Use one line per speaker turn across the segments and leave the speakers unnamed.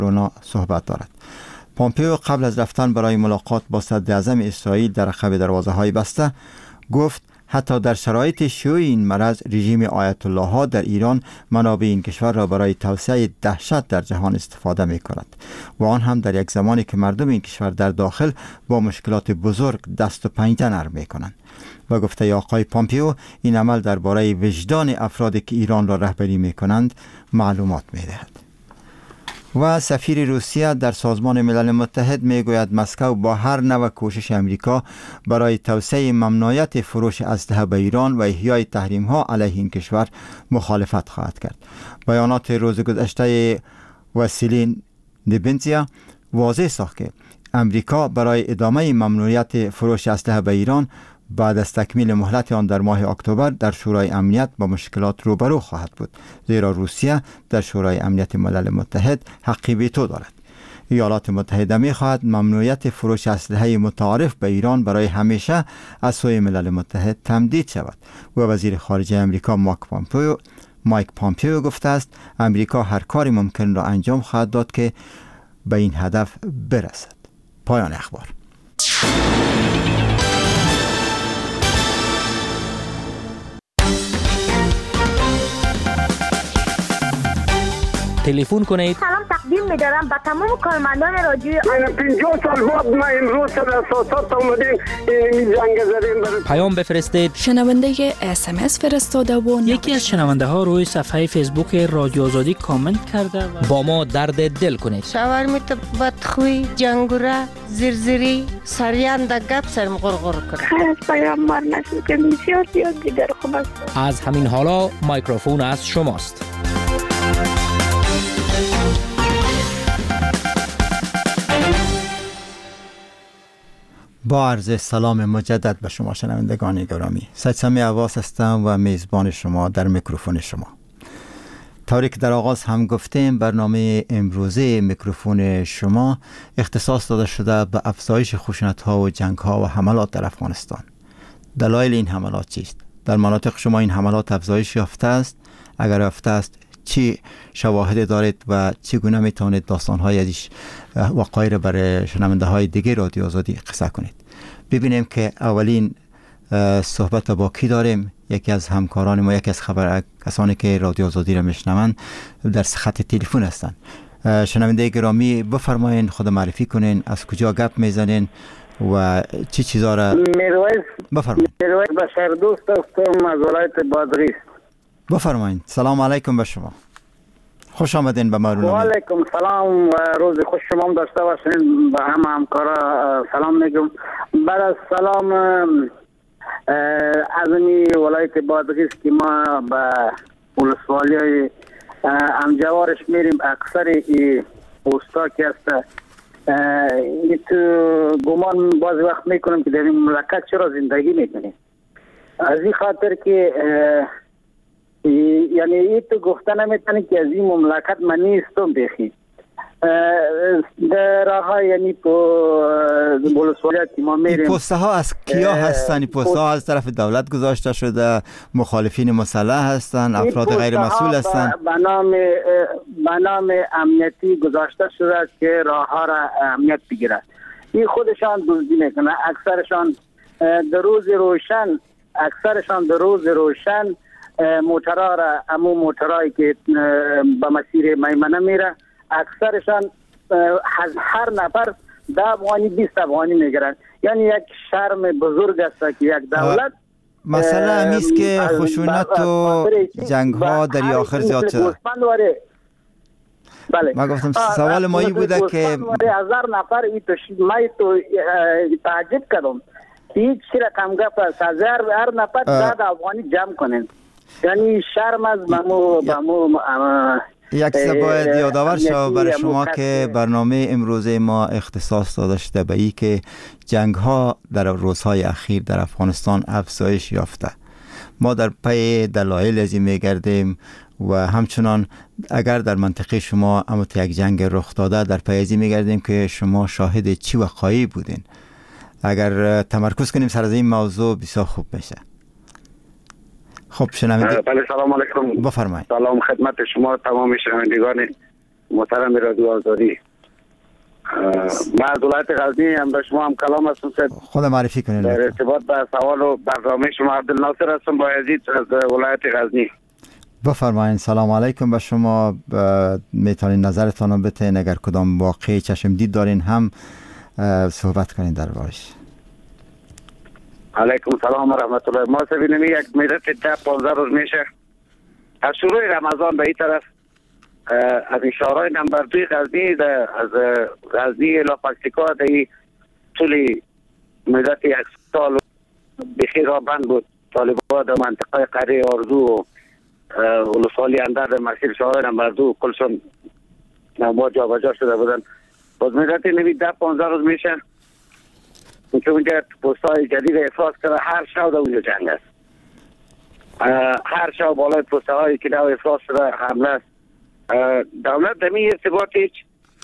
کرونا صحبت دارد. پامپیو قبل از رفتن برای ملاقات با صدر اعظم اسرائیل در عقب دروازه‌های بسته گفت حتی در شرایط شیوع این مرض رژیم آیت الله ها در ایران منابع این کشور را برای توسعه دهشت در جهان استفاده می کند و آن هم در یک زمانی که مردم این کشور در داخل با مشکلات بزرگ دست و پنجه نرم می کنند. و گفته آقای پامپیو این عمل درباره وجدان افرادی که ایران را رهبری می کنند معلومات می دهد. و سفیر روسیه در سازمان ملل متحد می گوید مسکو با هر نوع کوشش امریکا برای توسعه ممنوعیت فروش اسلحه به ایران و احیای تحریم ها علیه این کشور مخالفت خواهد کرد. بیانات روز گذشته واسیلی نبنزیا واضح ساخت که امریکا برای ادامه ممنوعیت فروش اسلحه به ایران بعد از تکمیل مهلت آن در ماه اکتبر در شورای امنیت با مشکلات روبرو خواهد بود، زیرا روسیه در شورای امنیت ملل متحد حق ویتو دارد. ایالات متحده می خواهد ممنوعیت فروش اسلحه متعارف به ایران برای همیشه از سوی ملل متحد تمدید شود و وزیر خارجه امریکا مایک پامپیو گفته است امریکا هر کاری ممکن را انجام خواهد داد که به این هدف برسد. پایان اخبار.
تلفن کنید.
سلام تقدیم می‌دارم به تمام کارمندان رادیوی
50 سال بعد ما امروز در اساسات اومدیم این جنگ زدیم.
پیام بفرستید.
شنونده SMS فرستاده و
یکی از شنونده ها روی صفحه فیسبوک رادیو آزادی کامنت کرده و
با ما درد دل کنید.
شاورمیت بدخوی جنگوره زرزری سریان در گپ سرم غرغر کنه.
خیر از پیام مار نشد که بسیار دیگر خوب است.
از همین حالا مایکروفون از شماست.
با عرض سلام مجدد به شما شنوندگان گرامی، سید سمی عباس هستم و میزبان شما در میکروفون شما. طوری که در آغاز هم گفتیم برنامه امروزه میکروفون شما اختصاص داده شده به افزایش خشونت‌ها و جنگ‌ها و حملات در افغانستان. دلایل این حملات چیست؟ در مناطق شما این حملات افزایش یافته است؟ اگر یافته است چی شواهد دارید و چگونه میتونید داستان‌های ازش وقایع را برای شنونده‌های دیگه رادیو آزادی قصه کنید؟ ببینیم که اولین صحبت با کی داریم. یکی از همکاران ما، یکی از کسانی که رادیو آزادی را میشنوند در خط تلفن هستند. شنونده گرامی بفرمایید، خود معرفی کنین، از کجا گپ میزنین و چی چیزا را بفرمایید.
میرویس بشر دوست هستم از ولایت بادغیس.
بفرمایید. سلام علیکم به شما، خوش آمدین به برنامه.
و علیکم سلام و روز خوش شما داشته باشین. به همکارا سلام میگم. بعد از سلام از این ولایت بادغیس که ما به ولسوالی همجوارش میریم، اکثر پوستا که هست تو گمان بعضی وقت میکنم که در این مملکت چرا زندگی میکنیم. از این خاطر که یعنی این تو گفته نمیتونی که از این مملکت من نیستم بخی در راه، یعنی بولسوالیت که ما میریم.
پوسته ها از کیا هستن؟ پوسته ها از طرف دولت گذاشته شده، مخالفین مسلح هستن، افراد غیر مسئول هستن؟
به نام امنیتی گذاشته شده که راه ها را امنیت بگیرد. این خودشان دزدی میکنه. اکثرشان در روز روشن موترها را، امو موترهایی که به مسیر میمنه میره، اکثرشان از هر نفر 10 افغانی 20 افغانی میگیرن. یعنی یک شرم بزرگ است که یک دولت
مسئله همیست که خشونت و جنگ ها در آخر زیاد شده.
بله.
ما گفتم سوال ما این بوده که
1000 نفر من تو تعجب کردم که هیچ رقم گفت است. از هر نفر 10 افغانی جمع کنن. یعنی شرم از بمو
یک چیز باید یادآور شود برای شما که برنامه امروزه ما اختصاص داده شده به این که جنگ ها در روزهای اخیر در افغانستان افزایش یافته. ما در پی دلایل از این میگردیم و همچنان اگر در منطقه شما امت یک جنگ رخ داده در پی از این میگردیم که شما شاهد چی وقایعی بودین. اگر تمرکز کنیم سر از این موضوع بسیار خوب میشه. خب شنونده.
بله سلام علیکم.
بفرمایید.
سلام خدمت شما تمام شنوندگان محترم رادیو آزادی. من از ولایت غزنی هم به شما هم کلام هستم.
خود معرفی کنید.
در ارتباط به سوال و برنامه شما عبدالناصر هستم بایزید از ولایت غزنی.
بفرمایید. سلام علیکم به شما. میتونین نظرتان رو بتین، اگر کدام واقعی چشم دید دارین هم صحبت کنین در بارش.
علیکم سلام و رحمت الله. ما سبینمی یک مدت 15 روز میشه از شروع رمضان به این طرف از این شهرهای نمبر 2 غزنی از غزنی الی پکتیکا در طول مدت یک سال بخیر را بند بود. طالبان در منطقه قریه آرزو و ولسوالی اندر در مسیر شهرهای نمبر 2 کلشون نمبر جا بجا شده بودن. باز مدت نوی 10-15 روز میشه که اونجا پستای جدید افراز کرده. هر شب در اونجا جنگ است. هر شب بالای پستهای که در افراز شده حمله است. دولت دمی ارتباط هیچ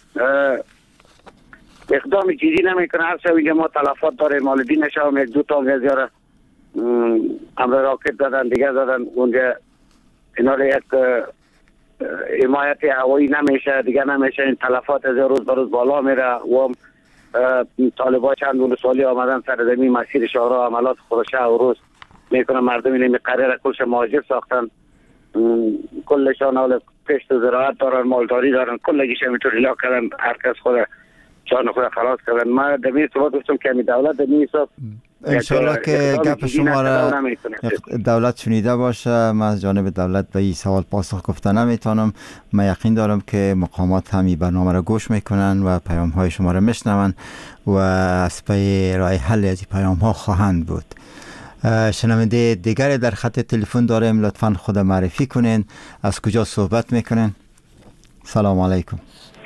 اقدام جدی نمیکنه. هر شب اینجا ما تلفات داره. مالدین نشام یک دو تا زیاره امر راکت زدن دیگه زدن اونجا. اینا رو یک حمایت هوایی نمیشه دیگه نمیشه. این تلفات از روز به روز بالا میره و طالبان چند ولسوالی آمدن سر زمین مسیر شهرها عملات خودشه و روز میکنن. مردم اینه قراره کلش مهاجر ساختن. کلشان اول کشت و زراعت دارن، مالداری دارن، کلگیش همینطور الا کردن. هر کس خود جان خود خلاص کردن. ما دمی ثبات گفتم که دولت دمی حساب
انشالله که گپ شما را دولت شنیده باشه. من از جانب دولت به این سوال پاسخ گفته نمیتونم. من یقین دارم که مقامات هم این برنامه را گوش میکنن و پیام های شما را میشنون و از پی راه حل از این پیام ها خواهند بود. شنونده دیگر در خط تلفن داریم. لطفاً خود معرفی کنین. از کجا صحبت میکنین؟ سلام علیکم.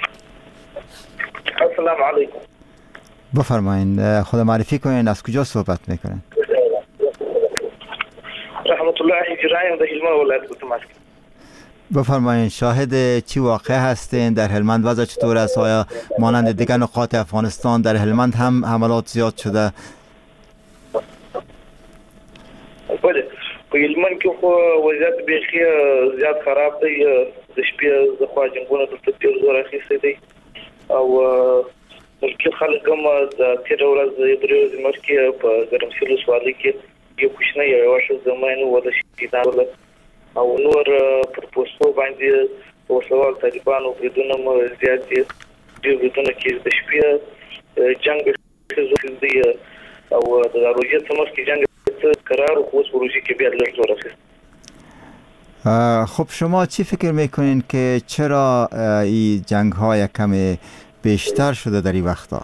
السلام علیکم.
بفرمایین. خود معرفی کنین. از کجا صحبت میکنین؟
رحمت الله اجرایم در هلمند ولایت گوتماسک.
بفرمایین. شاهد چی واقع هستین؟ در هلمند وضع چطور است؟ آیا مانند دیگر نقاط افغانستان در هلمند هم حملات زیاد شده؟
بله، په هلمند کې خو وضعیت بیخي زیات خراب دی. د شپې د خوا جنګونه دلته ډېر زور اخیستی دی او ملکي خلک هم د تېره ورځ درې ورځې مخکې په ګرمسیر ولسوالۍ کې یو کوچنی یوه ښځه ماین ووله شهیدان وله او نور پر پوستو باندې وسلوال طالبانو بریدونه هم زیات دي. ډېر بریدونه کې د شپې جنګ بیخي زور دی او د روژې څخه مخکې جنګ قرار و خوز بروژی که بیاد لرز ورسید.
خب شما چی فکر میکنین که چرا این جنگ های کمی بیشتر شده در این وقتا؟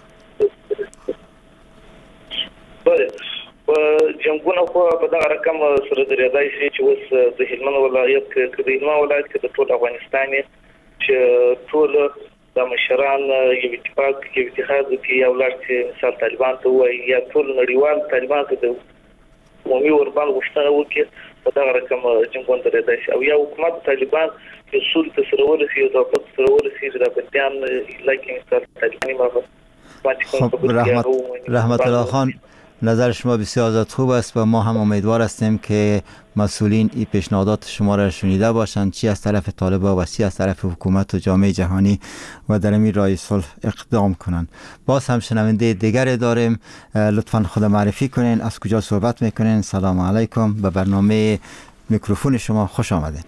بله، جنگونه خو په دغه رقم سره درېدای شي چې اوس د هلمند ولایت کې د هلمند ولایت کې د ټول افغانستان چې ټول د مشران یو اتفاق کې اتحاد کې یو لړ چې مثال طالبان ته وایي یا ټول نړیوال طالبان ته د عمومي وربان غوښتنه وکړي په دغه رقم جنګونه درېدای شي او یا حکومت طالبان چې اصول ته سره ورسي او دولت سره ورسي د بندیان لکه مثال طالباني
خب رحمت الله خان، نظر شما بسیار خوب است و ما هم امیدوار هستیم که مسئولین این پیشنهادات شما را شنیده باشند، چی از طرف طالبان و چی از طرف حکومت و جامعه جهانی و در این راه صلح اقدام کنند. باز هم شنونده دیگری داریم. لطفاً خود معرفی کنین. از کجا صحبت میکنین؟ سلام علیکم. به برنامه میکروفون شما خوش آمدین.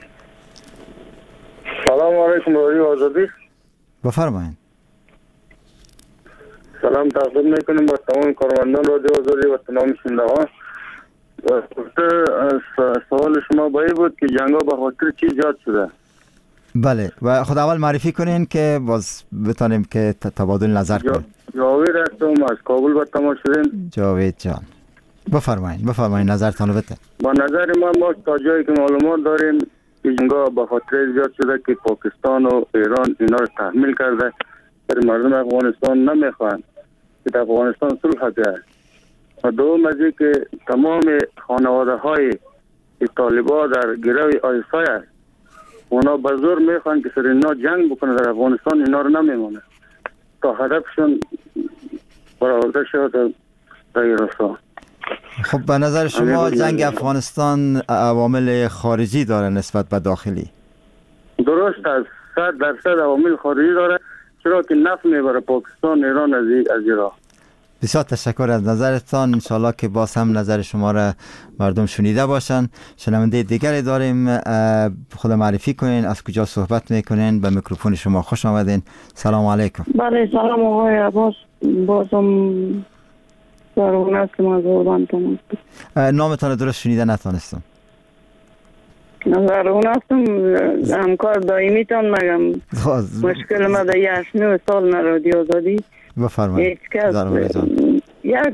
سلام علیکم رادیو آزادی.
بفرمایید.
سلام تقدیم میکنیم با تمام کارمندان رادیو آزادی و تمام شنوندگان. سوال شما باید بود که جنگا به خاطر چی ایجاد شده؟
بله، و خود اول معرفی کنین که باز بتانیم که تبادل نظر کنیم.
جاوید هستم از کابل به تماس شدیم.
جاوید جان بفرمایید نظرتان رو بده.
با نظر ما تا جایی که معلومات داریم جنگا به خاطر ایجاد شده که پاکستان و ایران اینا رو تحمیل کرده. در مردم افغانستان نمیخوان که در افغانستان صلح بیاید. و دوم از این که تمام خانواده های طالبان در گروه آیسای است. اونا به زور میخوان که سر اینا جنگ بکنه در افغانستان، اینا رو نمیمونه تا هدفشون برآورده شد در ایران.
خب به نظر شما جنگ افغانستان عوامل خارجی داره نسبت به داخلی؟
درست است. 100% عوامل خارجی داره، چرا که نفت میبره پاکستان ایران از ایران.
بسیار تشکر از نظرتان. انشالله که باز هم نظر شما را مردم شنیده باشن. شنونده دیگری داریم، خود معرفی کنین، از کجا صحبت میکنین؟ به میکروفون شما خوش آمدین. سلام علیکم.
بله سلام آقای عباس، بازم زرغونه هستم از اوربانتان.
نامتان درست شنیده نتانستم.
زرغونه هستم، همکار دائمیتان. مگم مشکل ما در 8-9 سال نه رادیو آزادی.
بفرمایید زرغونه جان.
یک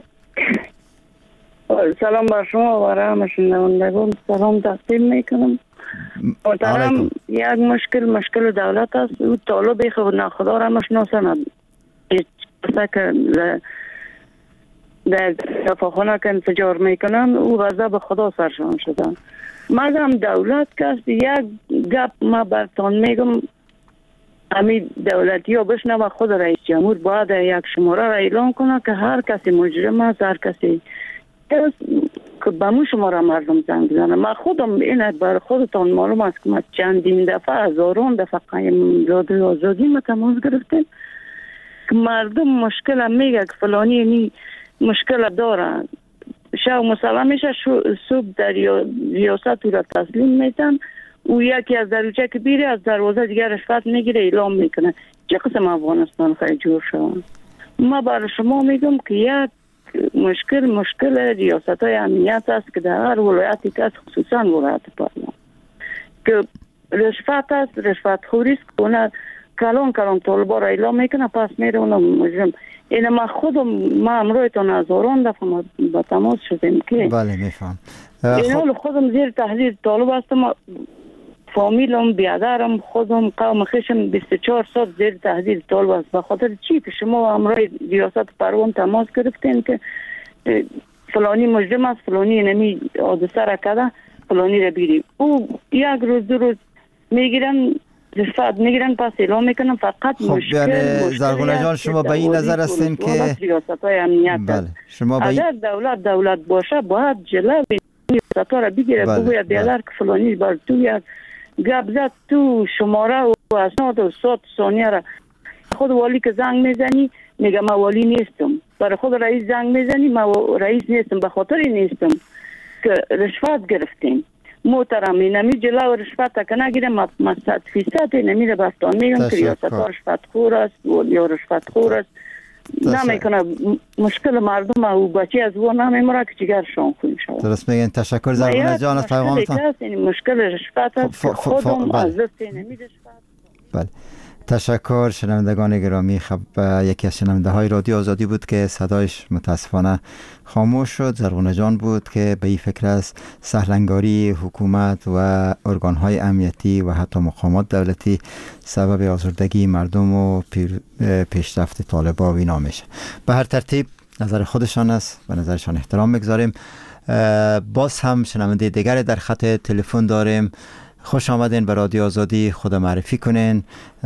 سلام بر شما و همه شنوندگان سلام تقدیم میکنم. محترم، یک مشکل دولت است. او طالب خود ناخدا را مشناسند. کسی که در شفاخانه که انفجار میکنن او غضب خدا سرشان شدن. مگم دولت که یک گپ ما برتان میگم، همین دولتی ها بشنوه، خود رئیس جمهور باید یک شماره را اعلان کنه که هر کسی مجرم است، هر کسی که به مو شماره مردم زنگ بزنه. من خودم این بر خودتان معلوم است که ما چندین دفعه هزاران دفعه قایم رادیو آزادی ما تماس گرفتیم که مردم مشکل میگه که فلانی نی مشکل داره، شو مسلم میشه، صبح در ریاست او را تسلیم میتن، او یکی از دروچه که بیره از دروازه دیگر رشوت میگیره اعلام میکنه. چه قسم افغانستان خیلی جور شد؟ ما برای شما میگم که یک مشکل ریاست های امنیت است که در هر ولایتی که خصوصا ولایت پارلمان که رشوت است، رشوت خوری است که اونه کلان طالبا را اعلام میکنه، پس میره اونه مجرم. این ما خودم امرویتان هزاران دفعه با تماس شدیم که
بله میفهم.
این خودم زیر تحلیل طالب هستم، فامیلم، بیادرم، خودم، قوم خشم 24 سال زیر تحلیل طالب است. به خاطر چی که شما امروی ریاست پروان تماس گرفتین که فلانی مجرم است، فلانی نمی حادثه را کرده، فلانی را بیریم. او یک روز دو روز میگیرن رشوت میگیرن، پس اعلام میکنن. فقط مشکل
زرغونه جان شما به این نظر هستین که
ریاست‌های امنیت
بله شما
اگر دولت باشه باید جلوی ریاست‌ها را بگیره، بگوید بیادر که فلانی بر تو یک گپ زد، تو شماره و اسناد و 100 ثانیه را خود والی که زنگ میزنی میگه ما والی نیستم، برای خود رئیس زنگ میزنی ما رئیس نیستم، به خاطر نیستم که رشوت گرفتیم. محترم نمی جلو رشوت که نگیرم، ما 100% نمیره بستان میگم که ریاست ها رشوت خور است یا رشوت خور است، نمیکنه مشکل مردم و بچه از او نمیمره که جگر شان خویم شود.
درست میگن. تشکر زرغونه جان از پیغامتان.
مشکل رشوت است، خودم از دست نمی رشوت.
بله تشکر. شنوندگان گرامی، یکی از شنونده های رادیو آزادی بود که صدایش متاسفانه خاموش شد. زرغونه جان بود که به این فکر است سهلنگاری حکومت و ارگان های امنیتی و حتی مقامات دولتی سبب آزردگی مردم و پیشرفت طالبا و اینا میشه. به هر ترتیب نظر خودشان است و نظرشان احترام میگذاریم. باز هم شنونده دیگری در خط تلفن داریم. خوش آمدین به رادیو آزادی. خود معرفی کنین،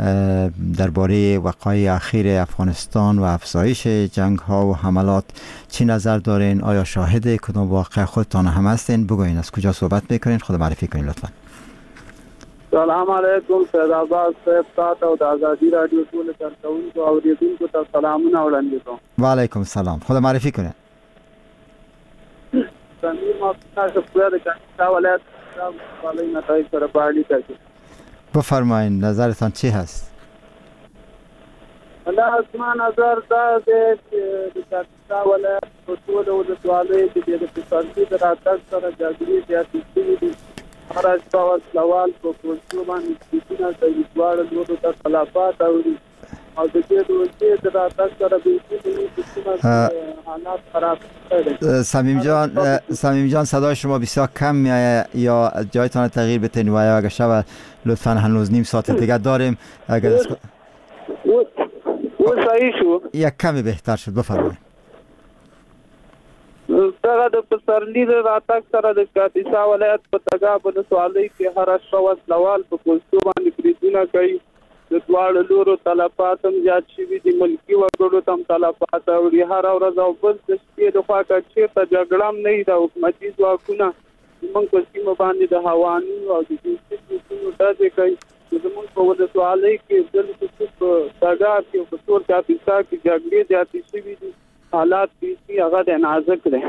درباره وقایع اخیر افغانستان و افزایش جنگ ها و حملات چی نظر دارین؟ آیا شاهد کدام واقع خودتان هم هستین؟ بگوین از کجا صحبت میکنین، خود معرفی کنین لطفا.
سلام علیکم. سید عباس صاحب تاسو او د آزادی رادیو ټول کارکونکو او اوریدونکو ته سلامونه وړاندې کوم.
و علیکم السلام. خود معرفی کنین.
سمیر تاسو په دې کې ولایت بالای نتایج سره باندې تاسو
بفرمایید نظرتان چی هست؟
الله اسمان نظر دا دې چې د ولایت په ټول ولسوالۍ کې د فسادي دراتک سره جګړې زیاتې دي. هر څه سوال په پوښتنه باندې چې نه د دوړ نورو ته خلافات اوړي او د دې د دراتک سره به حالات خراب شده.
صمیم جان صدای شما بسیار کم میآید، یا جایتان تغییر بدین و یا اگر شب لطفا هنوز نیم ساعت دیگه داریم. اگر
صحیح شو
یک کمی بهتر شد بفرمایید.
دغه د پسرلی راتګ سره د کاپیسا ولایت په تګاب ولسوالۍ کې هر شوه سوال په پوسټو باندې بریدونه کوي. د دواړو لورو تلفات هم زیات شوي دي، ملکي وګړو ته هم تلفات اوړي. هره ورځ او بل د شپې د خوا که چېرته جګړه هم نه وي د حکومتي ځواکونه زموږ په سیمه باندې د هواني او د جنسي ځواکونو ډزې کوي. زمون په ولسوالۍ کې د خصوص ساګار کې په ټول کاپیسا کې جګړې زیاتې شوي دي حالات بیخي هغه د نازک دي.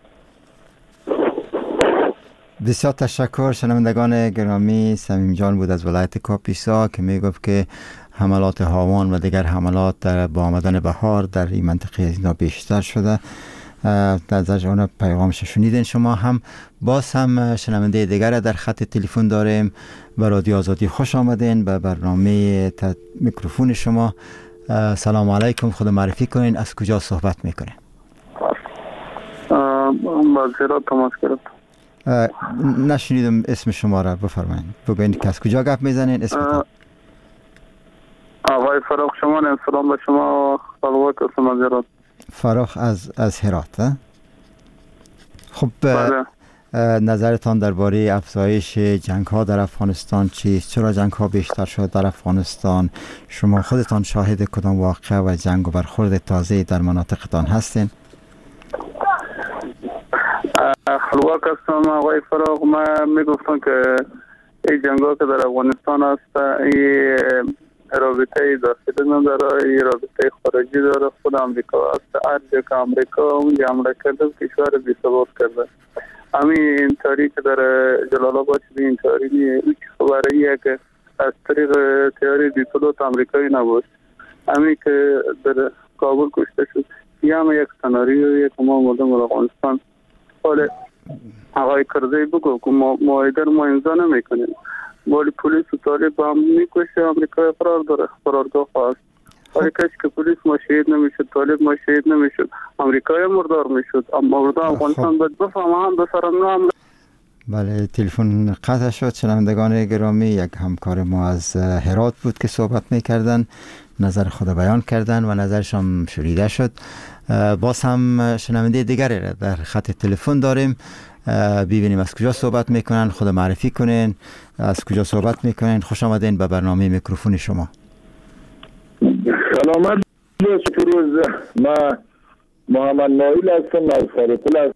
بسیار تشکر. شنوندگان گرامی، صمیم جان بود از ولایت کاپیسا که میگفت که حملات هاوان و دیگر حملات با آمدن بهار در این منطقه از اینا بیشتر شده. در جان پیغامش شنیدین. شما هم باز هم شنونده دیگر در خط تلفن داریم. به رادیو آزادی خوش آمدین به برنامه میکروفون شما. سلام علیکم، خود معرفی کنین، از کجا صحبت میکنین؟
معذرت تماس گرفت.
نشنیدم اسم شما را، بفرمایید. بگوین که از کجا گپ میزنین، اسمتون.
آقای فراخ شما. سلام به شما خلوات است. معذرت.
فراخ از هرات. خب نظرتان درباره افزایش جنگ ها در افغانستان چیست؟ چرا جنگ ها بیشتر شد در افغانستان؟ شما خودتان شاهد کدام واقعه و جنگ و برخورد تازه در مناطقتان هستین؟
خلوات هستم آقای فراخ. من میگفتم که این جنگ ها که در افغانستان است، این رابطه داخلی نداره، این رابطه خارجی داره. خود امریکا است. هر جا که امریکا اونجا حمله کرده کشور بی ثبات کرده. همین تاریخ در جلال آباد شده، این تاریخ هیچ خبریه که از طریق تیاری دیپلوت امریکایی نبود. همین که در کابل کشته شد، یه هم یک سناریو یک ما مردم افغانستان. حالا آقای کرزی بگو که معایده ما امضا نمیکنیم، ولی پلیس و طالب با هم میکشه. امریکا قرارگاه خواست. ولی کش که پلیس ما شهید نمیشد، طالب ما شهید نمیشد، امریکای مردار میشد. اما مردار افغانستان باید بفهم هم بسرم نام.
بله، تلفن قطع شد. شنوندگان گرامی، یک همکار ما از هرات بود که صحبت میکردن، نظر خود بیان کردن و نظرشان شنیده شد. باز هم شنونده دیگری را در خط تلفن داریم. ببینیم از کجا صحبت میکنن، خود معرفی کنین، از کجا صحبت میکنین. خوش آمدین به برنامه میکروفون شما.
سلامت روز. ما محمد نایل هستم از خارقل.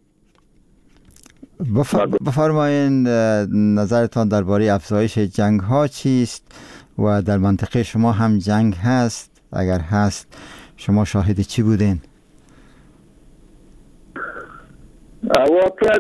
بفرمایین نظرتان درباره افزایش جنگ ها چیست و در منطقه شما هم جنگ هست؟ اگر هست شما شاهد چی بودین؟
واقعا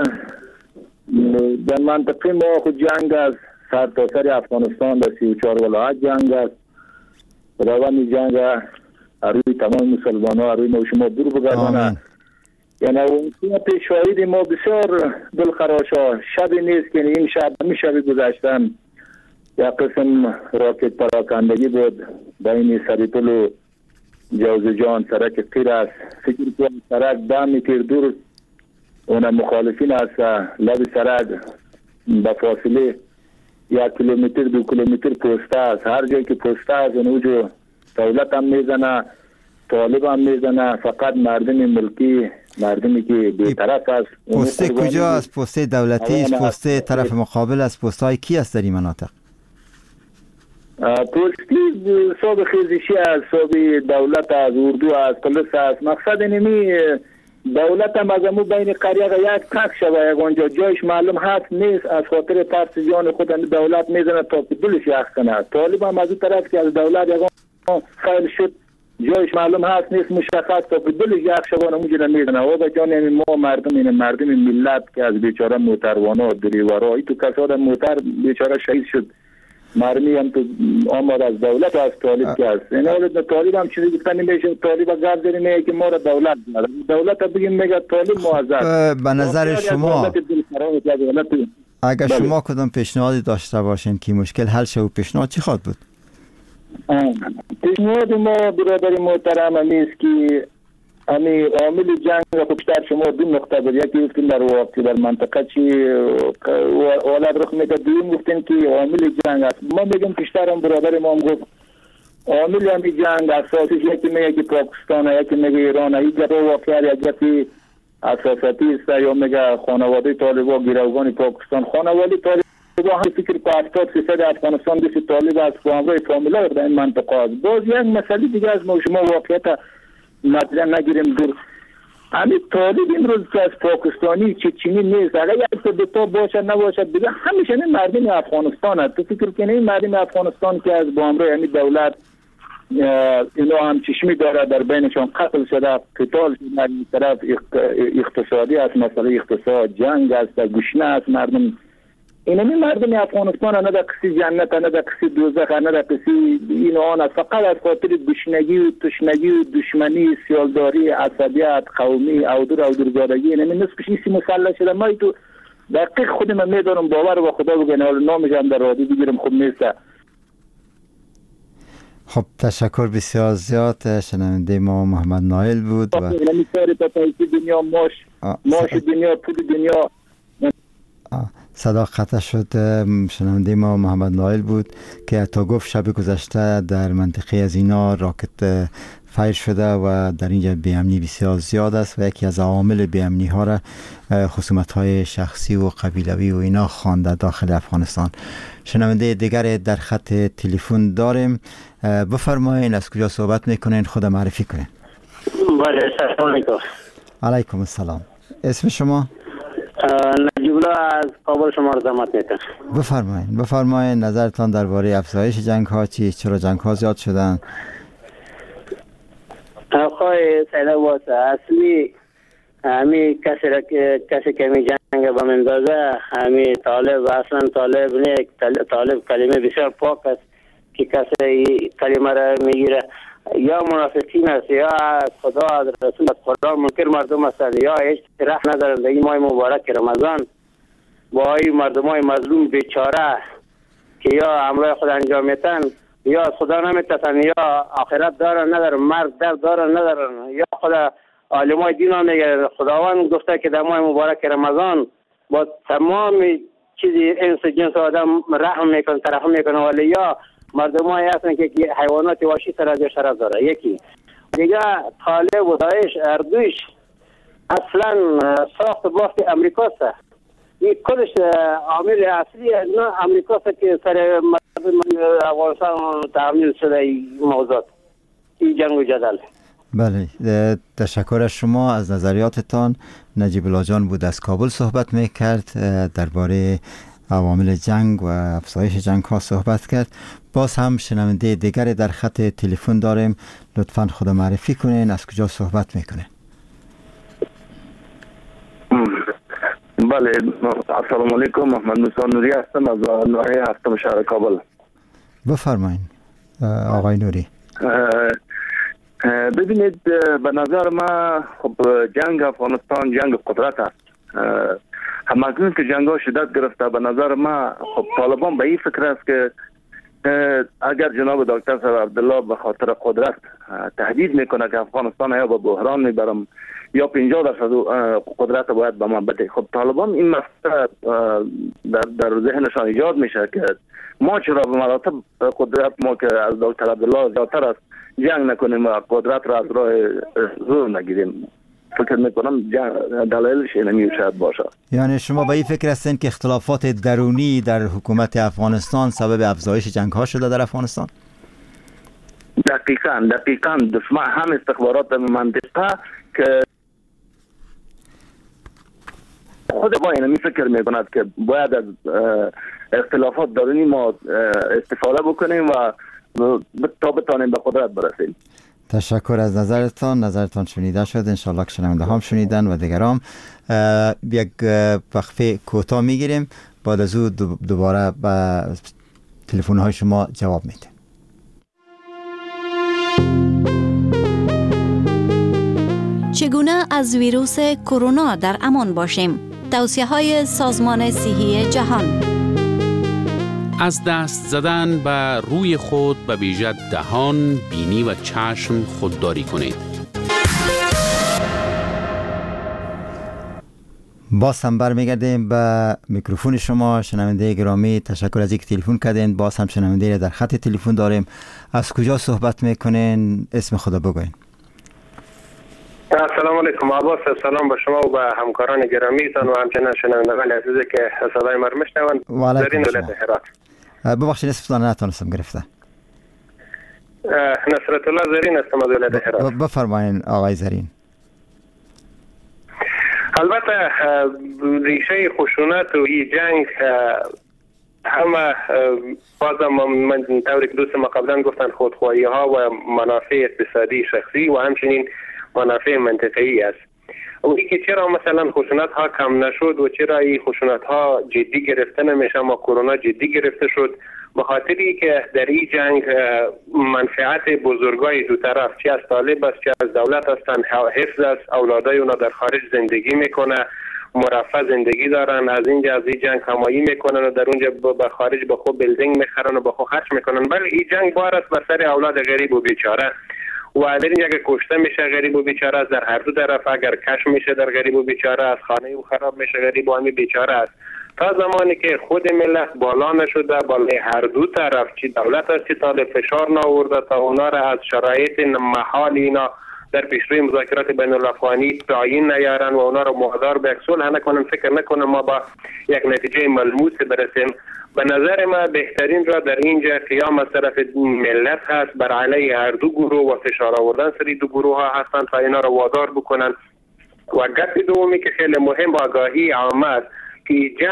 در منطقه ما خود جنگ است. سر تا سر افغانستان در 34 ولایت جنگ است. روان جنگ روی تمام مسلمان ها روی شما دور بگردانه. یعنی اون پیشواهید ما بسیار دلخراش ها. شبی نیست که این شب همی شبی گذاشتن یا قسم راکت پراکندگی بود بین سریپل و جوزجان. سرک قیر است. فکر کنم سرک 10 متر دور اون مخالفین است. لب سرک به فاصله 1 کیلومتر 2 کیلومتر پوسته است. هر جایی که پوسته است اونجا دولت هم میزنه، طالب هم میزنه. فقط مردم ملکی، مردمی که بی‌طرف است.
پوسته کجا است؟ پوسته دولتی است؟ پوسته طرف مقابل است؟ پوسته های کی است در این مناطق؟
پوستی صوب خیزشی است، صوب دولت است، اردو است، پلیس است. مقصد اینمی دولت هم از امو بین قریه یک تک شده، یک اونجا جایش معلوم هست نیست. از خاطر ترس جان خود دولت میزنه تا دلش یخ کنه. طالب هم از اون طرف که از دولت یک خیل شد جایش معلوم هست نیست مشخص تا دلش یخ شده اونجا میزنه. و به جان ما مردم ملت که از بیچاره موتروانا دریورا ای تو کساد موتر بیچاره شهید شد. مرمی هم تو آمد از دولت و از طالب که هست. این حالت طالب هم چیزی گفتن نمیشه. طالب گفت داریم میگه که ما را دولت بگیم میگه طالب معذر.
به نظر شما اگر شما کدام پیشنهادی داشته باشین که مشکل حل شه و پیشنهاد چی خواهد بود؟
پیشنهاد ما برادر محترم همیست که امی عامل جنگ را بیشتر شما دو نقطه بود. یکی گفتین در واقع در منطقه چی حالت رخ میده، دوم گفتین که عامل جنگ است. ما میگم بیشتر هم برادر ما هم گفت عامل همی جنگ اساسیش یکی میگه که پاکستان، یکی میگه ایران. این گفت واقعا یک گفت اساساتی است یا میگه خانواده طالبان گروگان پاکستان. خانواده طالبان هم فکر په 80% افغانستان د طالب از فامیل فامیلا در این منطقه است. باز یک مسئله دیگه از ما شما واقعیت مطرح نگیریم دور. همین طالب امروز که از پاکستانی چینی نیست، اگر یک تا دو تا باشه نباشه دیگه همیشه این مردم افغانستان هست. تو فکر کنی این مردم افغانستان که از با امروز یعنی دولت اینا هم چشمی داره در بینشان قتل شده، قتال شده، این طرف اقتصادی است، مسئله اقتصاد، جنگ است، گشنه است مردم. اینمی مردم افغانستان نه در کسی جنت، نه در کسی دوزخ، نه در کسی این آن است، فقط از خاطر گشنگی و تشنگی و دشمنی، سیالداری، عصبیت قومی، اودرزادگی اینمی نصفش ایسی مسلح شده. ما تو دقیق خودم میدارم، باور با خدا بگن، حالا نامش هم در رادیو بگیرم خوب نیست.
خب تشکر بسیار زیاد. شنونده ما محمد نایل بود و
دنیا ماش دنیا پول دنیا
صدا قطع شد. شنونده ما محمد نایل بود که تا گفت شب گذشته در منطقه از اینا راکت فایر شده و در اینجا بی‌امنی بسیار زیاد است و یکی از عوامل بی‌امنی ها را خصومت های شخصی و قبیلوی و اینا خوانده داخل افغانستان. شنونده دیگر در خط تلفن داریم. بفرمایید از کجا صحبت میکنین؟ خود معرفی کنین.
بله سلام علیکم.
علیکم السلام. اسم شما؟
نجیب الله از کابل شما را خدمت میکنم.
بفرمایید نظرتان درباره افزایش جنگ ها چی؟ چرا جنگ ها زیاد شدن؟
آقای سیده واسه اصلی همی کسی که می جنگ با مندازه همی طالب اصلا طالب نیک طالب کلمه بسیار پاک است که کسی کلمه را میگیره یا منافقین است یا خدا از رسول از قرآن منکر مردم هستند یا هیچ رح ندارند. در این ماه مبارک رمضان با این مردم های مظلوم بیچاره که یا عملای خود انجام میتن یا از خدا نمیتسن یا آخرت دارن ندارن، مرد در دارن ندارن، یا خدا علمای دین ها میگه خداوند گفته که در ماه مبارک رمضان با تمام چیزی انس جنس آدم رحم میکنه ترحم میکنه، ولی یا مردم هایی هستن که حیوانات وحشی سر از شرف داره. یکی دیگه طالب و داعش اردوش اصلا ساخت بافت امریکاست. این کلش عامل اصلی نه امریکاست که سر مردم افغانستان تعمیل شده این موضوع این جنگ و جدل.
بله تشکر از شما از نظریاتتان. نجیب الله جان بود از کابل صحبت میکرد، درباره عوامل جنگ و افزایش جنگ ها صحبت کرد. باز هم شنونده دیگری در خط تلفن داریم. لطفاً خود معرفی کنین، از کجا صحبت میکنین؟
بله السلام علیکم، محمد موسی نوری هستم از ناحیه هفتم شهر کابل.
بفرمایید آقای نوری.
ببینید به نظر ما خب جنگ افغانستان جنگ قدرت است. همکنون که جنگ ها شدت گرفته به نظر ما خب طالبان به این فکر است که اگر جناب دکتر صاحب عبدالله به خاطر قدرت تهدید میکنه که افغانستان یا به بحران میبرم یا 50% قدرت باید به من بده، خب طالبان این مسئله در ذهنشان ایجاد میشه که ما چرا به مراتب قدرت ما که از دکتر عبدالله زیادتر است جنگ نکنیم و قدرت را از راه زور نگیریم. فکر میکنم دلایلش اینمی شاید باشه.
یعنی شما به این فکر هستین که اختلافات درونی در حکومت افغانستان سبب افزایش جنگ ها شده در افغانستان؟
دقیقاً دشمن هم استخبارات منطقه که خود با اینمی فکر میکند که باید از اختلافات درونی ما استفاده بکنیم و تا بتانیم به قدرت برسیم.
تشکر از نظرتان شنیده شد. انشاءالله که شنونده هم شنیدن و دیگران. یک وقفه کوتاه میگیریم، بعد از او دوباره به تلفن های شما جواب میدیم.
چگونه از ویروس کرونا در امان باشیم؟ توصیه های سازمان صحی جهان.
از دست زدن به روی خود به ویژه دهان، بینی و چشم خودداری کنید.
باز هم برمیگردیم به میکروفون شما شنونده گرامی. تشکر از اینکه تلفن کردین. باز هم شنونده در خط تلفن داریم. از کجا صحبت میکنین؟ اسم خدا بگوین.
السلام علیکم عباس، سلام به شما و به همکاران گرامیتان و همچنین شنوندگان عزیزی که صدای ما را میشنوند. زرین ولایت هرات.
ببخشید اسمتان نتونستم گرفتم.
نصرت الله زرین هستم از ولایت هرات.
بفرمایید آقای زرین.
البته ریشه خشونت و این جنگ همه بازم من طوری که دوست ما قبلا گفتن خودخواهی ها و منافع اقتصادی شخصی و همچنین منافع منطقه‌ای است. و اینکه چرا مثلا خشونت ها کم نشد و چرا این خشونت ها جدی گرفته نمیشه اما کرونا جدی گرفته شد، به خاطری که در این جنگ منفعت بزرگای دو طرف چه از طالب است چه از دولت هستند حفظ است. اولادای اونا در خارج زندگی میکنه، مرفه زندگی دارن، از اینجا از این جنگ کمایی میکنن و در اونجا به خارج به خود بیلدینگ میخرن و به خود خرج میکنن. ولی این جنگ بار است بر سر اولاد غریب و بیچاره و در اینجا که کشته میشه غریب و بیچاره است، در هر دو طرف اگر کش میشه در غریب و بیچاره است، خانه او خراب میشه غریب و همی بیچاره است. تا زمانی که خود ملت بالا نشده بالای هر دو طرف چی دولت است چی طالب فشار نآورده تا اونا را از شرایط محال اینا در پیشروی مذاکرات بین الافغانی تعیین نیارن و اونا را محضر به یک صلح نکنن، فکر نکنن ما با یک نتیجه ملموس برسیم. به نظر ما بهترین را در اینجا قیام از طرف ملت هست بر علیه هر دو گروه و فشار آوردن سری دو گروه ها هستند تا اینا را وادار بکنن. و گپ دومی که خیلی مهم آگاهی عامه است که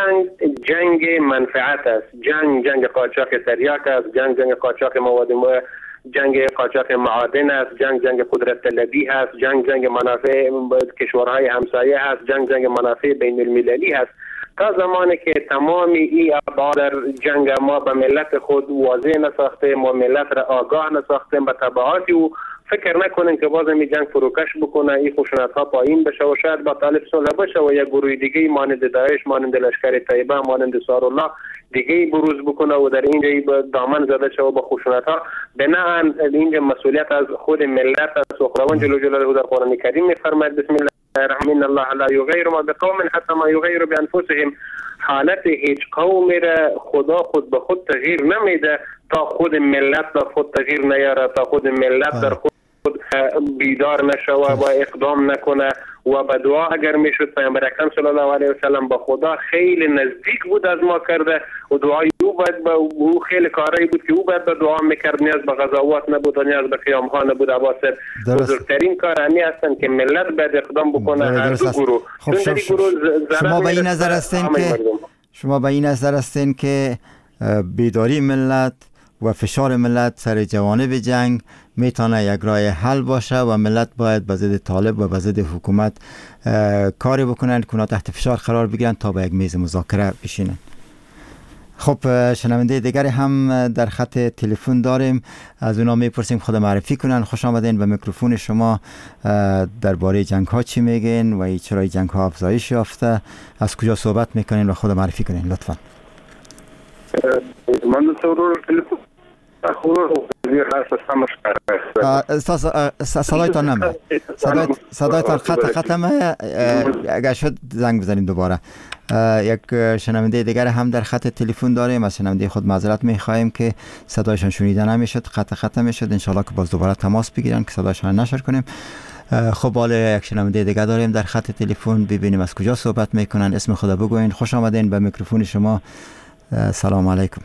جنگ منفعت است، جنگ قاچاق تریاک است، جنگ قاچاق مواد جنگ قاچاق معادن است، جنگ قدرت طلبی هست، جنگ منافع کشورهای همسایه هست، جنگ منافع بین المللی هست. تا زمانی که تمامی این ابعاد در جنگ ما به ملت خود واضح نساختیم و ملت را آگاه نساختیم به تبعاتی و فکر نکنین که باز می جنگ فروکش بکنه، این خشونت ها پایین بشه و شاید با طالب صلح بشه و یک گروه دیگه مانند داعش، مانند لشکر طیبه، مانند سارالله دیگه بروز بکنه و در اینجا دامن زده شه و با خشونت ها. بناهن اینجا مسئولیت از خود ملت است و خداوند جل جلاله در قرآن کریم میفرماید بسم الله الرحمن الله لا یغیر ما بقوم حتی ما یغیر بانفسهم. حالت هیچ قوم را خدا خود به خود تغییر نمیده تا خود ملت در خود تغییر نیاره، تا خود ملت در خود بیدار نشه و اقدام نکنه. و به دعا اگر میشد پیامبر اکرم صلی الله علیه و سلم با خدا خیلی نزدیک بود از ما کرده و دعای او خیلی کاری بود که او باید به دعا میکرد، نیاز به غزوات نبود و نیاز به قیام ها نبود. عباسه بزرگترین کار همی هستند که ملت باید اقدام بکنه هر دو گروه.
خب شما به این نظر هستین که بیداری ملت و فشار ملت سر جوانب جنگ میتونه یک راه حل باشه و ملت باید به ضد طالب و به ضد حکومت کاری بکنن که اونا تحت فشار قرار بگیرن تا به یک میز مذاکره بشینن. خب شنونده دیگری هم در خط تلفن داریم، از اونا میپرسیم خود معرفی کنن. خوش آمدین به میکروفون شما. درباره جنگ ها چی میگین و چرا جنگ ها افزایش یافته، از کجا صحبت میکنین و خود معرفی کنین لطفا.
من ضرور تلفن
صدایتان نمیاد، صدایتان ختمه. اگر شد زنگ بزنیم دوباره. یک شنونده دیگر هم در خط تلفن داریم، از شنونده خود معذرت میخواهیم که صدایشان شنیده نمیشد، خط میشد. انشالله که باز دوباره تماس بگیرن که صدایشان نشر کنیم. خب بالا یک شنونده دیگر داریم در خط تلفن، ببینیم از کجا صحبت میکنن، اسم خدا بگوین. خوش آمدین به میکروفون شما. سلام علیکم.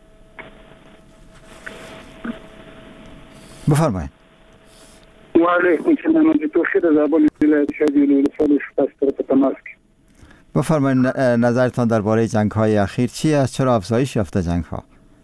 بفرمایید.
و علیکم السلام. من توفیق زابل ولایت شهید لولفال شپاستر تماسک.
بفرمایید نظرتان درباره جنگ های اخیر چی است؟ چرا افزایش یافته جنگ ها؟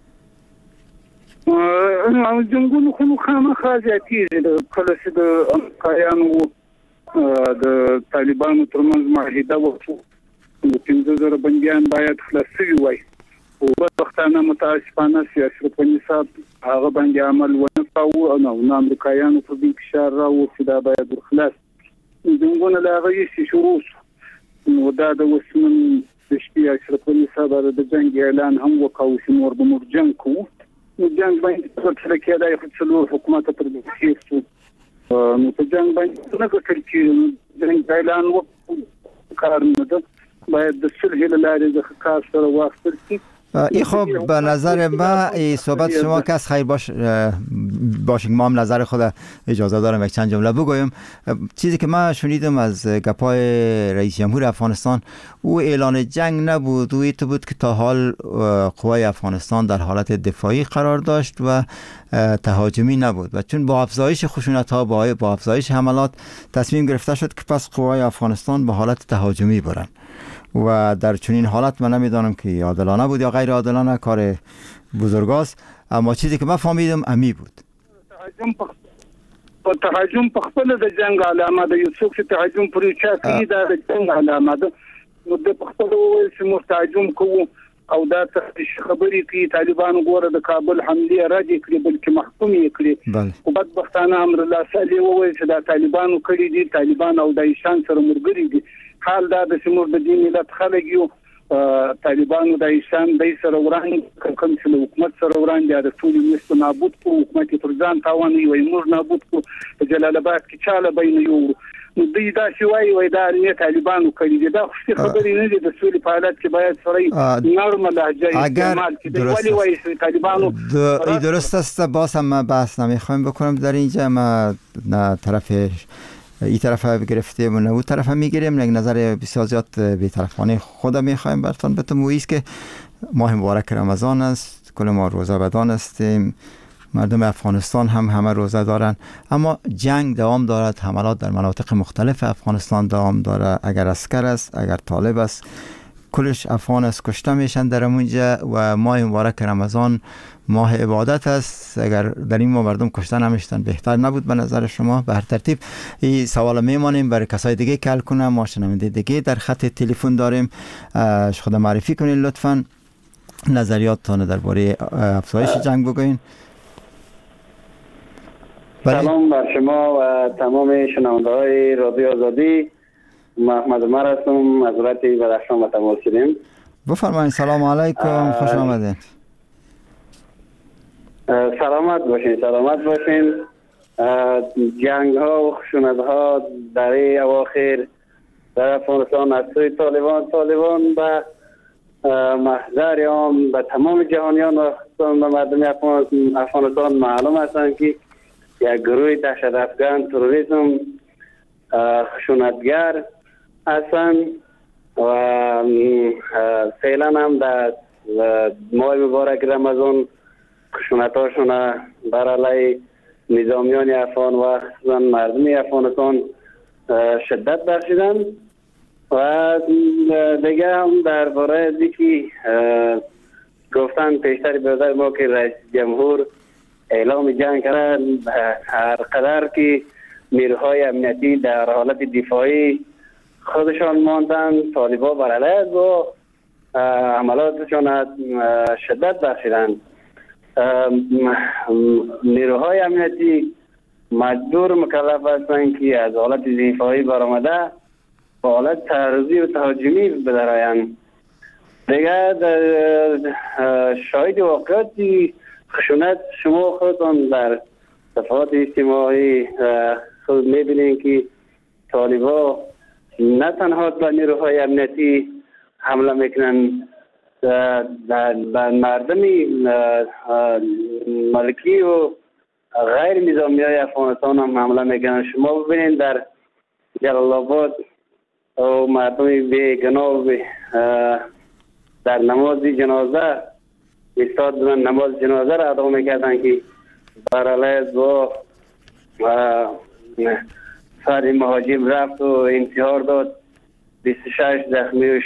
جنگونو خو خامخا زیاتیږي کله چې د امریکایانو د طالبانو ترمنځ معاهده وکړه د 15,000 بندیان باید خلاص شوي وای او وختانه متاسفانه سیاسي رکنیصاب هغه باندې عمل ونه کاوه نو امریکایانو په دې فشار راوړ چې دا باید خلاص جنگونه لا غوښتي شروع نو دا د وسمن د سیاسي رکنیصاب د جنگ اعلان هم وکاو چې نور به مور جنگ کوو. جنگ باندې څه کېدای خو څلور حکومت پر دې کېږي نو په جنگ باندې نه کوي چې جنگ اعلان وکړ نو دا باید د صلح لارې د کار سره واخلي.
این خب به نظر ما صحبت شما که از خیر باش باشین ما هم نظر خود اجازه دارم یک چند جمله بگویم. چیزی که من شنیدم از گپای رئیس جمهور افغانستان، او اعلان جنگ نبود، او تو بود که تا حال قوای افغانستان در حالت دفاعی قرار داشت و تهاجمی نبود و چون با افزایش خشونت ها با افزایش حملات تصمیم گرفته شد که پس قوای افغانستان به حالت تهاجمی برن و در چنین حالت من نمیدانم که عادلانه بود یا غیر عادلانه، کار بزرگاست، اما چیزی که من فهمیدم امی بود.
تهاجم په خپل د جنگ علامه ده، یو څوک چې تهاجم پرې چا کوي دا د جنگ علامه ده. نو د خپل وویل چې موږ تهاجم کوو او دا خبرې کوي طالبانو ګوره د کابل حمله رد کړې بلکې محکوم یې کړې. خو بدبختانه امر الله صالح وویل چې دا طالبانو کړي دي، طالبان او داعشان سره مرګري دي. حال دا د شمول د دین ملت خلک یو طالبانو د ایشان د سره وړاندې کوم چې حکومت سره وړاندې د ټول مست نابود کو حکومت پر ځان تاوان وي موږ نابود کو جلال آباد کې چاله بین یو نو دوی دا شوي وای دا نه طالبانو کړي دي. دا خو خبرې نه دي د سولې په حالت کې باید سره نرمه لهجه استعمال کړي. ولی وای طالبانو
درست است. باز هم بحث نمیخوایم بکنم در اینجا، ما نه طرف این طرف گرفته و نه اون طرف میگیریم، یک نظر بسیار زیاد بی‌طرفانه خود میخوایم براتون بتم. ایست که ماه مبارک رمضان است، کل ما روزه بدان هستیم، مردم افغانستان هم همه روزه دارن، اما جنگ دوام دارد، حملات در مناطق مختلف افغانستان دوام داره. اگر عسکر است، اگر طالب است، کلش افغان است کشته میشن در اونجا و ماه مبارک رمضان ماه عبادت است. اگر در این ماه مردم کشته نمیشتن بهتر نبود به نظر شما؟ به هر ترتیب این سوال میمانیم برای کسای دیگه کل کنم. ما شنونده دیگه در خط تلفن داریم، خود معرفی کنین لطفاً، نظریاتتان درباره افزایش جنگ بگوین.
سلام بر شما و تمام شنونده های رادیو آزادی. محمد عمر هستم از ولایت بدخشان به تماس شدیم.
بفرمایید. سلام علیکم، خوش آمدید.
سلامت باشین. جنگ ها و خشونت ها در این اواخر در افغانستان از سوی طالبان به محضر عام به تمام جهانیان و به مردم افغانستان معلوم هستند که یک گروه دهشت افغان تروریسم خشونتگر هستند و فعلا هم در ماه مبارک رمضان خشونتاشون بر علیه نظامیان افغان و خصوصا مردم افغانستان شدت بخشیدن و دیگه هم درباره دیگه گفتن پیشتر برادر ما که رئیس جمهور اعلام جنگ کرد، هر قدر که نیروهای امنیتی در حالت دفاعی خودشان ماندن، طالبان بر علیه و عملاتشان شدت بخشیدند. نیروهای امنیتی مجبور مکلف هستند که از حالت دفاعی برآمده به حالت تعرضی و تهاجمی بدرآیند. دیگر شاهد واقعاتی خشونت شما خودتان در صفحات اجتماعی خود میبینید که طالبان نه تنها به نیروهای امنیتی حمله میکنن، در مردم ملکی و غیر نظامی های افغانستان هم حمله میکنن. شما ببینید در جلال آباد و مردم بیگناه در نماز جنازه استاد بودن، نماز جنازه را ادا میکردن که بر علیه با سر مهاجم رفت و انتحار داد. 26 زخمی و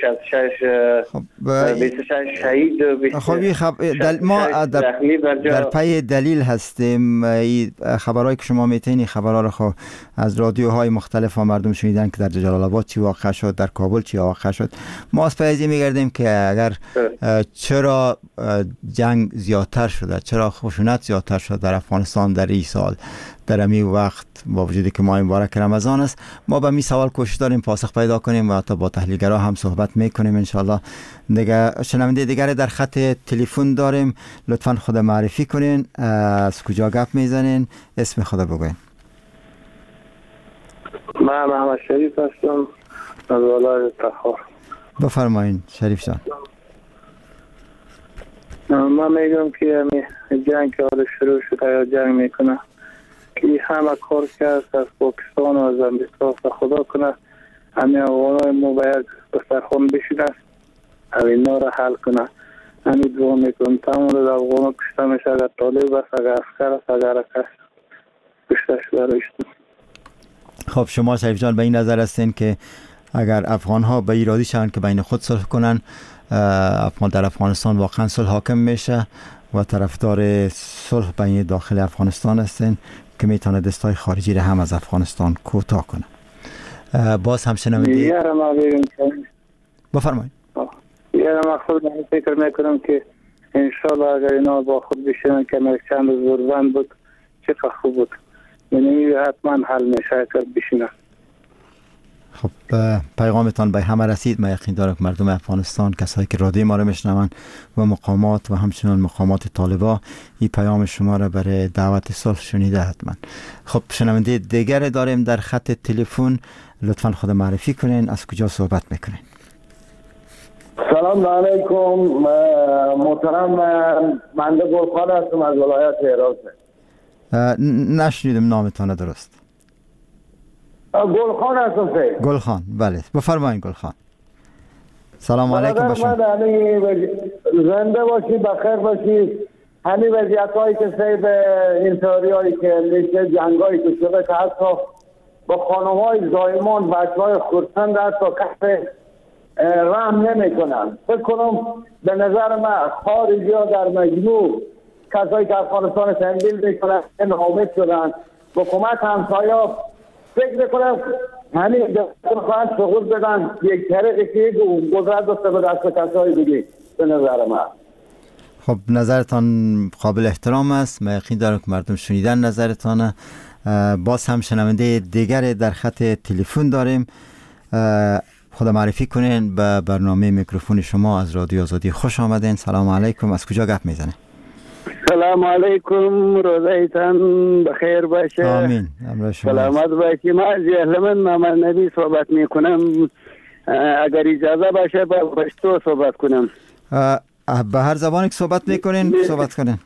26 شهید و
ما در پی دلیل هستیم. خبرهایی که شما میتونید خبرها رو خب از رادیوهای مختلف و مردم شنیدن که در جلال آباد چی واقع شد، در کابل چی واقع شد. ما از پی میگردیم که اگر چرا جنگ زیادتر شده، چرا خشونت زیادتر شده در افغانستان در این سال، در امی وقت با وجودی که ماه مبارک رمضان است. ما به می سوال کوشش داریم پاسخ پیدا کنیم و حتی با تحلیلگرا هم صحبت میکنیم انشالله. دیگه شنونده دیگر در خط تلفن داریم، لطفا خود معرفی کنین، از کجا گپ میزنین، اسم خود بگوین.
من محمد شریف هستم از ولایت تخار.
بفرمایین شریف جان.
من میگم که جنگ که حالا شروع شده یا جنگ میکنه که همه کار کرد از پاکستان و از امریکا خدا کنه همه افغانای ما باید به سرخوان بشینه و اینا را حل کنه. همین دعا میکنم تمام روز افغانا کشته میشه، اگر طالب است، اگر عسکر است، اگر کس کشته شده رشته.
خب شما شریف جان به این نظر هستین که اگر افغان ها به ایرادی شوند که بین خود صلح کنن در افغانستان واقعا صلح حاکم میشه و طرفدار صلح بین داخل افغانستان هستین که میتونه دستای خارجی را هم از افغانستان کوتاه کنه. باز هم شنوندید بفرمایید.
من خود فکر میکنم که انشالله اگر اینا با خود بشینن که چند زوربند بود چقدر خوب بود، یعنی حتما حل میشه که بشینن.
خب پیغامتان به همه رسید. من یقین دارم که مردم افغانستان، کسایی که رادیو ما رو میشنون و مقامات و همچنان مقامات طالبا این پیام شما را برای دعوت صلح شنیده حتما. خب شنونده دیگر داریم در خط تلفن، لطفا خود معرفی کنین، از کجا صحبت میکنین؟
سلام علیکم محترم، من گلخان هستم از ولایت هرات.
نشنیدم نامتان درست.
گلخان هستم سید.
گلخان، بله بفرمایید گلخان. سلام علیکم باشم.
زنده باشی، بخیر باشی. همین وضعیت هایی که سید انتحاری هایی که میشه، جنگ هایی که شده که حتی با خانم های زایمان، بچه های خورسند حتی کسی رحم نمی کنن. فکر کنم به نظر من خارجی ها در مجموع کسایی که افغانستان تنبیل می کنن ناامید شدن. حکومت همسایا فکر میکنم همین دستان خواهد شغل بدن یک طریقی که قدرت دسته به دست کسای دیگه. به نظر من
خب نظرتان قابل احترام است. من یقین دارم که مردم شنیدن نظرتانه. باز هم شنونده دیگر در خط تلفن داریم. خدا معرفی کنین به برنامه میکروفون شما از رادیو آزادی. خوش آمدین. سلام علیکم. از کجا گپ میزنه؟
سلام علیکم، روزایتان بخیر باشه.
آمین.
سلامت باشی. من از یهلمن محمد نبی صحبت میکنم. اگر اجازه باشه با پشتو صحبت کنم.
به هر زبانی که صحبت میکنین صحبت کنین.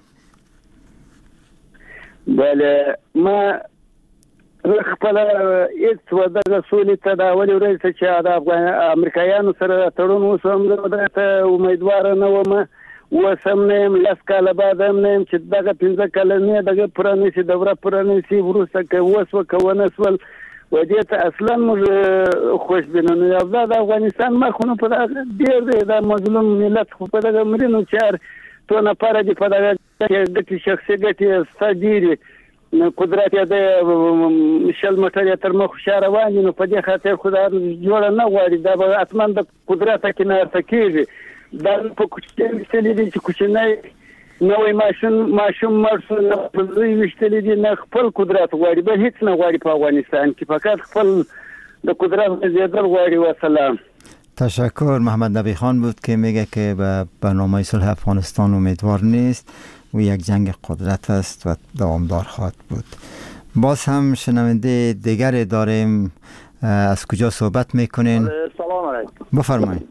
بله، ما خپل هیڅ ودغه سولې تداول ورسې چې د امریکایانو سره تړون وسوم ته امیدوار نه وم. وسم نه يم، لس کاله بعد هم نه يم چې دغه 15 کلنې دغه پرانیسي دوره پرانیسي وروسته که وسوه که ونسول و دې ته اصلا موږ خوشبینه نه یو. دا د افغانستان مخونه په دغه ډېر دی د مظلوم ملت خو په دغه مرینو چار تو نفره دي په دغه ګټې شخصي ګټې ستا ډېرې قدرت یې د شل موټر یې تر مخ فشار روان دي، نو په دې خاطر خو دا جوړه نه غواړي. دا به حتما د قدرت کنارته کېږي. دا په کوچني ویشتلي دي چې کوچنی نوی ماشوم مړ شو، نه په لوی ویشتلي دي، نه خپل قدرت غواړي، بل هیڅ نه غواړي په افغانستان کې، فقط خپل د قدرت زیاتل غواړي. وسلام.
تشکر. محمد نبی خان بود که میگه که به برنامه صلح افغانستان امیدوار نیست و یک جنگ قدرت است و دوامدار خواهد بود. باز هم شنونده دیگر داریم. از کجا صحبت میکنین؟
سلام علیکم.
بفرمایید.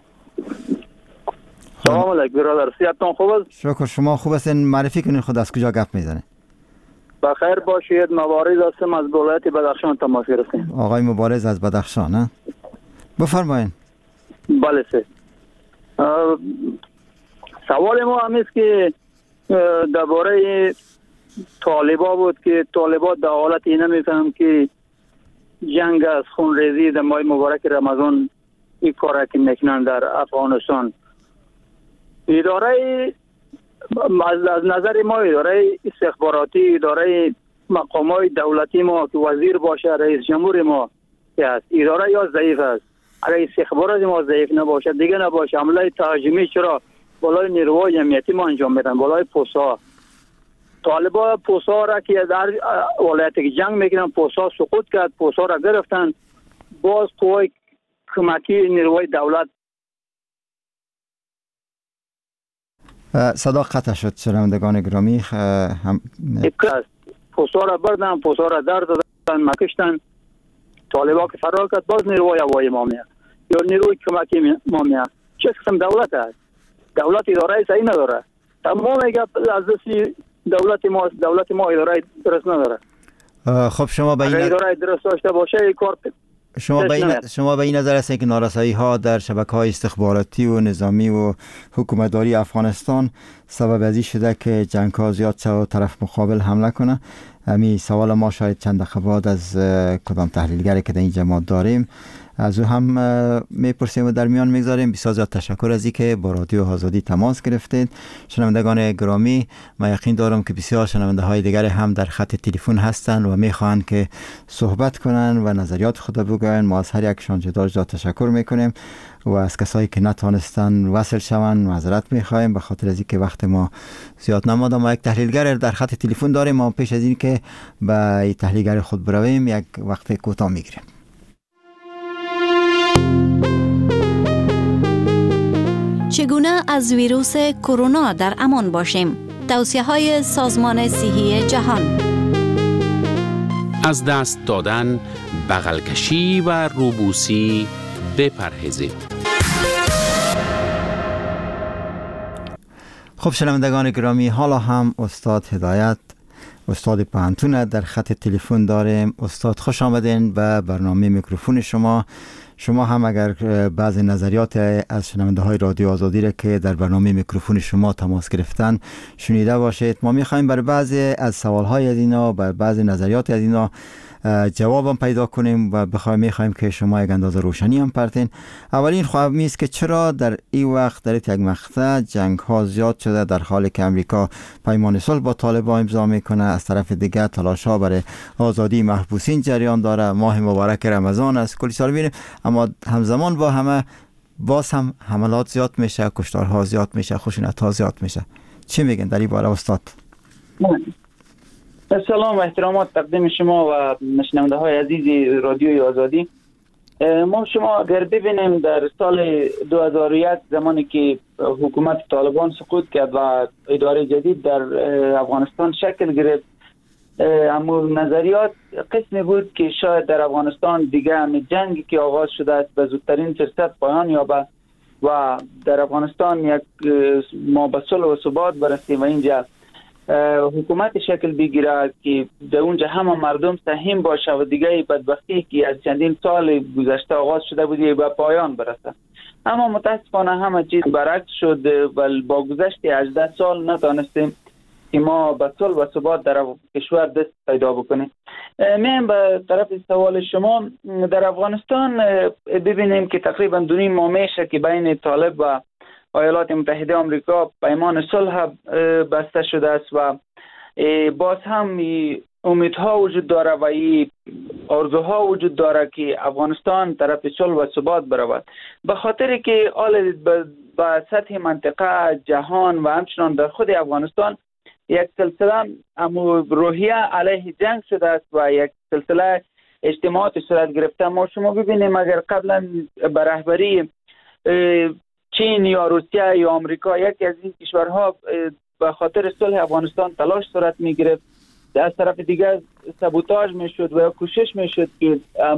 سلام علیکم برادر، صحتتون خوب است؟
شکر. شما خوب هستین؟ معرفی کنین خود از کجا گپ میزنه؟
بخیر باشید. مبارز هستم از ولایت بدخشان تماس گرفتیم.
آقای مبارز از بدخشان ها؟ بفرمایید.
بله سه. سوال ما هم است که درباره طالبا بود که طالبا در حالت اینه میفهم که جنگ از خونریزی در ماه مبارک رمضان این کار که میکنن در افغانستان. اداره از نظر ما اداره استخباراتی، اداره مقامات دولتی ما که وزیر باشه، رئیس جمهور ما که است، اداره یا ضعیف است. اگر استخبارات ما ضعیف نباشه، دیگه نباشه، حمله تهاجمی چرا بالای نیروهای امنیتی ما انجام میدن، بالای پوسا. طالبا پوسا را که در ولایتی که جنگ میکنن پوسا سقوط کرد، پوسا را گرفتن. باز قوای کمکی نیروهای دولت.
صدا قطع شد شنوندگان گرامی.
پوسا را بردن، پوسا را در دادن، مکشتن. طالبا که فرار کرد، باز نیروهای هوایی ما میاد یا نیروی کمکی ما میاد. چه قسم دولت است؟ دولت اداره صحیح نداره. تمام گپ از دست دولت ما اداره درست نداره.
خب شما به این
اداره درست داشته باشه کار
شما به این نظر هستید که نارسایی ها در شبکه‌های استخباراتی و نظامی و حکومتداری افغانستان سبب ازی شده که جنگ ها زیاد شه و طرف مقابل حمله کنه؟ همین سوال ما شاید چند دقیقه بعد از کدام تحلیلگری که در این جماعت داریم از او هم میپرسیم و در میان میگذاریم. بسیار زیاد تشکر از اینکه با رادیو آزادی تماس گرفتید. شنوندگان گرامی، من یقین دارم که بسیار شنونده های دیگر هم در خط تلفن هستند و میخواهند که صحبت کنند و نظریات خود بگویند. ما از هر یکشان جدا تشکر میکنیم و از کسایی که نتونستن وصل شوند معذرت میخوایم به خاطر از اینکه وقت ما زیاد نماند. ما یک تحلیلگر در خط تلفن داریم. ما پیش از این که به تحلیلگر خود برویم یک وقت کوتاه میگیریم.
چگونه از ویروس کرونا در امان باشیم؟ توصیه‌های سازمان صحی جهان.
از دست دادن، بغل کشی و روبوسی بپرهیزید.
خب شنوندگان گرامی، حالا هم استاد هدایت، استاد پوهنتون در خط تلفن داریم. استاد خوش آمدین به برنامه میکروفون شما. شما هم اگر بعض نظریات از شنونده های رادیو آزادی را که در برنامه میکروفون شما تماس گرفتن شنیده باشید. ما میخوایم بر بعضی از سوال های از اینا، بر بعضی نظریات از اینا جوابم پیدا کنیم و میخوایم که شما یک اندازه روشنی هم پرتین. اولین خواهد میست که چرا در این وقت در یک مقطع جنگ ها زیاد شده در حالی که امریکا پیمان صلح با طالبان امضا میکنه، از طرف دیگه تلاش ها برای آزادی محبوسین جریان داره، ماه مبارک رمضان است، کلی سال میریم، اما همزمان با همه باز هم حملات زیاد میشه، کشتارها زیاد میشه، خشونت ها زیاد میشه. چی میگن در این باره استاد؟
سلام و احترامات تقدیم شما و شنونده های عزیز رادیوی آزادی. ما شما اگر ببینیم در سال 2001 زمانی که حکومت طالبان سقوط کرد و اداره جدید در افغانستان شکل گرفت، اما نظریات قسمی بود که شاید در افغانستان دیگه همین جنگی که آغاز شده است به زودترین فرصت پایان یابه و در افغانستان یک ما به صلح و ثبات برسیم و اینجا حکومت شکل بگیره که در اونجا همه مردم سهیم باشه و دیگه بدبختی که از چندین سال گذشته آغاز شده بودی به پایان برسه. اما متاسفانه همه چیز برعکس شد و با گذشت 18 سال نتونستیم که ما به صلح و ثبات در کشور دست پیدا بکنیم. من به طرف سوال شما، در افغانستان ببینیم که تقریبا 2.5 ماه میشه که بین طالب و ایالات متحده آمریکا پیمان صلح بسته شده است و باز هم امیدها وجود داره و آرزوها وجود داره که افغانستان طرف صلح و ثبات برود، به خاطر که حال به سطح منطقه جهان و همچنان در خود افغانستان یک سلسله روحیه علیه جنگ شده است و یک سلسله اجتماعات صورت گرفته. ما شما ببینیم اگر قبلا به رهبری چین یا روسیه یا آمریکا یکی از این کشورها به خاطر صلح افغانستان تلاش صورت می گرفت، از طرف دیگر سابوتاژ می شد و کوشش می شد که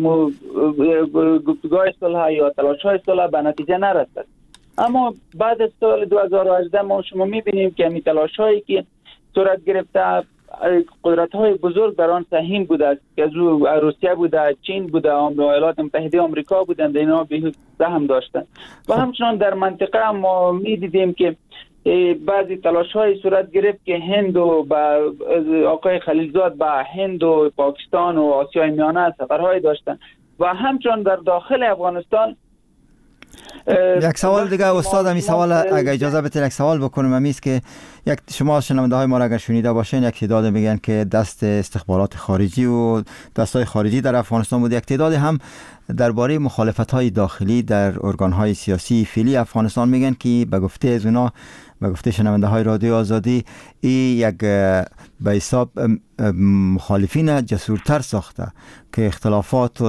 گفتگوهای صلح یا تلاش های صلح به نتیجه نرسد. اما بعد از سال 2018 ما شما می بینیم که همین تلاش هایی که صورت گرفته قدرت های بزرگ در آن سهیم بوده است که از روسیه بوده، چین بوده، ایالات متحده آمریکا بودند، اینا به سهم داشتند و همچنان در منطقه ما می دیدیم که بعضی تلاش های صورت گرفت که هند و آقای خلیلزاد به هند و پاکستان و آسیای میانه سفرهای داشتند و همچنان در داخل افغانستان.
یک سوال دیگه استاد، همین سوال اگه اجازه بدید یک سوال بکنم، همیست که یک شما شنونده های ما را اگر شنیده باشین یک تعداد میگن که دست استخبارات خارجی و دستای خارجی در افغانستان بود، یک تعداد هم درباره مخالفت های داخلی در ارگان های سیاسی فعلی افغانستان میگن که به گفته از اونا، به گفته شنونده های رادیو آزادی، این یک به حساب مخالفین جسورتر ساخته که اختلافات و